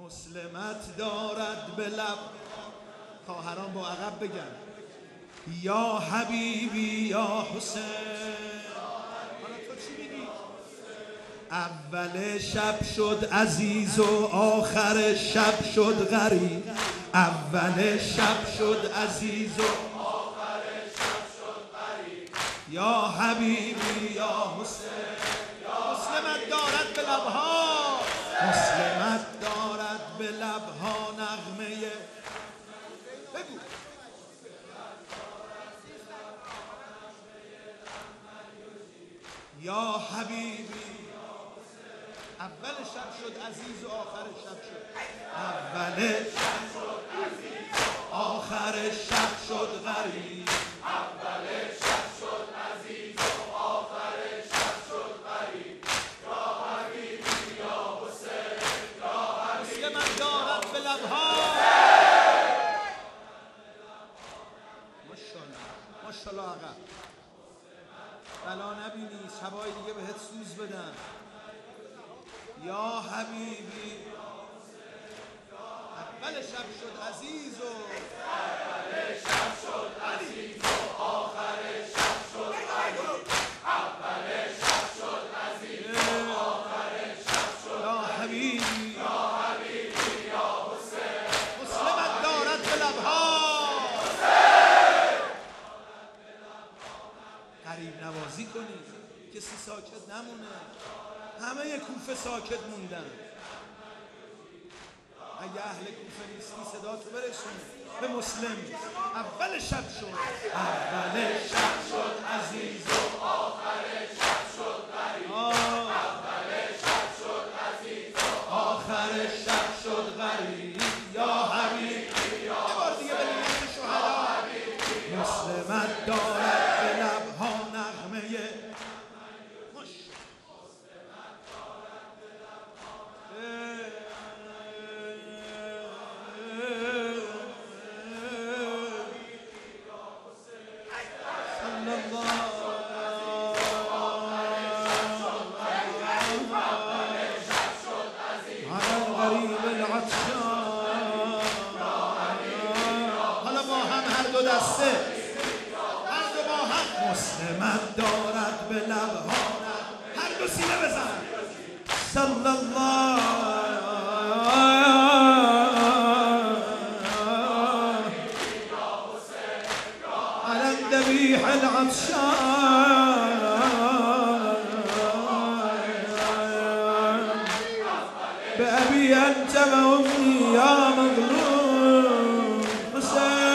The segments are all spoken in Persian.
مسلمت دارد به لب. خواهران با عقب بگن یا حبیبی یا حسین. حالا تو چی میگی؟ اول شب شد عزیز و آخر شب شد غریب. اول شب شد عزیز و آخر شب شد غریب. یا حبیبی یا حسین. مسلمت دارد به لبها، مسلمت دارد به لبها نغمه. بگو یا حبیبی. اول شب شد عزیز و آخر شب شد. اول شب شد عزیز و آخر شب شد غریب. اول شب شد عزیز و آخر شب شد غریب. یا حبیبی یا حسین. یا حبیبی من دارد به لبها. ماشاءالله ماشاءالله. آقا بلا نبینی شبای دیگه بهت سوز بدن. یا حبیبی اول شب شد عزیز و اول شب شد عزیز و آخر شب شد غریب. اول شب شد عزیز و آخر شب شد. یا حبیبی یا حبیبی یا حسین. مسلمت دارد به لبها. غریب نوازی کنید، کسی ساکت نمونه. همه کوفه ساکت موندن. اگه اهل کوفه نیستی صدا تو برسون به مسلم. اول شب شد، اول شب شد عزیز و آخر شب شد غریب. اول شب شد عزیز و آخر شب شد غریب. یا حبیبی یا یه بار دیگه به نیت شهدا. مسلمت دارد به لبها نغمه. مسلمت دارد به لبها. هر دو سینه بزن. صلی الله علی الذبیح العطشان. بأبي أنت وأمي يا مظلوم حسين.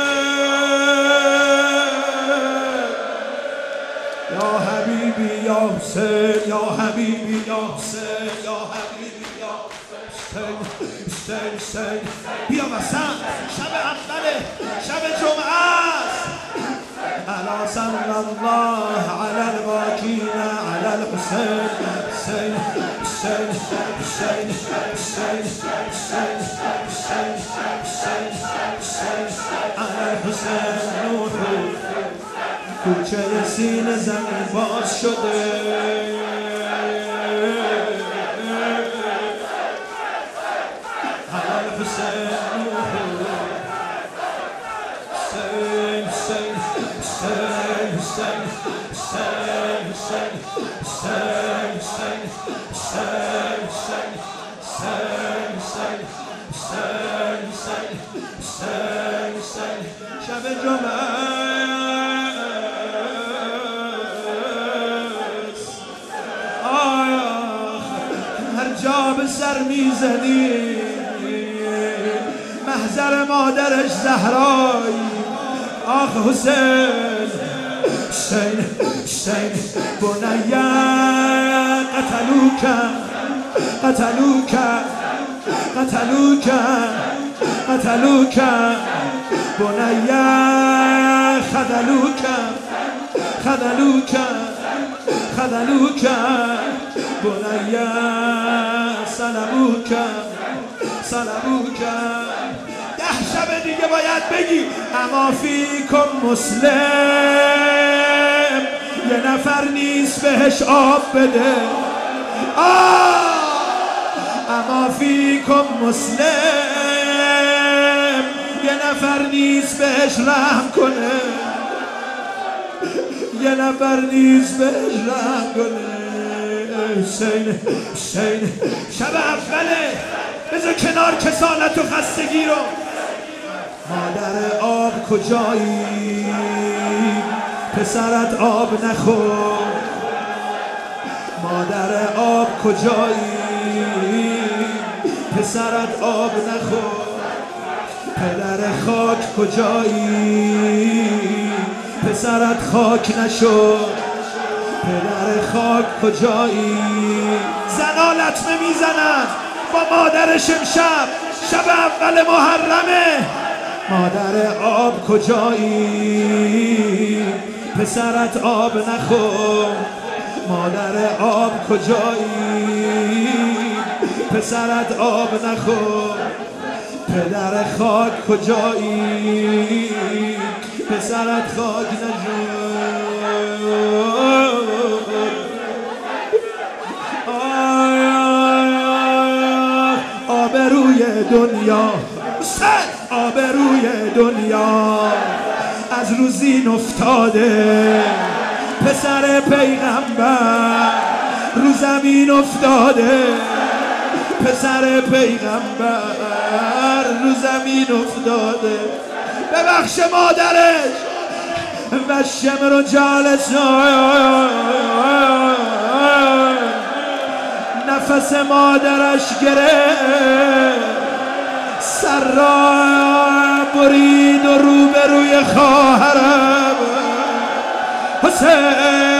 یا حبیبی یا حسین. یا حبیبی یا حسین. یا حبیبی یا حسین. حسین حسین بیا وسط. شب اول شب جمعه است. الا صلی الله علی الباکین علی الحسین. حسین حسین حسین حسین حسین حسین حسین حسین علی الحسین نور. کوچه سینه زمین باز شده. علی حسین حسین حسین حسین حسین حسین حسین حسین حسین حسین حسین حسین حسین حسین حسین. شب جمعه جا به سر میزنی. محضر مادرش زهرایی. آخ حسین حسین حسین بنی قتلوک قتلوک قتلوک قتلوک بنی خذلوک خذلوک خذلوک بنی سلبوک سلبوک. 10 شب دیگه باید بگی اما فیکم مسلم. یه نفر نیست بهش آب بده. ما فیکم مسلم، یه نفر نیست بهش رحم کنه، یه نفر نیست بهش رحم کنه. حسین حسین شب اوله، بذار کنار کسالت و خستگی رو. مادر آب کجایی؟ پسرت آب نخور. مادر آب کجایی؟ پسرت آب نخور. پدر خاک کجایی؟ پسرت خاک نشد. پدر خاک کجایی؟ زنا لطمه میزنن با مادرش امشب، شب اول محرمه. مادر آب کجایی؟ پسرت آب نخور. مادر آب کجایی؟ پسرت آب نخور. پدر خاک کجایی؟ پسرت خاک نشد. آبروی دنیا، آبروی دنیا از روزین افتاده. پسر پیغمبر رو زمین افتاده. پسر پیغمبر رو زمین افتاده. ببخش مادرش و شمر و جالس، نفس مادرش گرفت، سر را برید و روبروی خواهرم حسین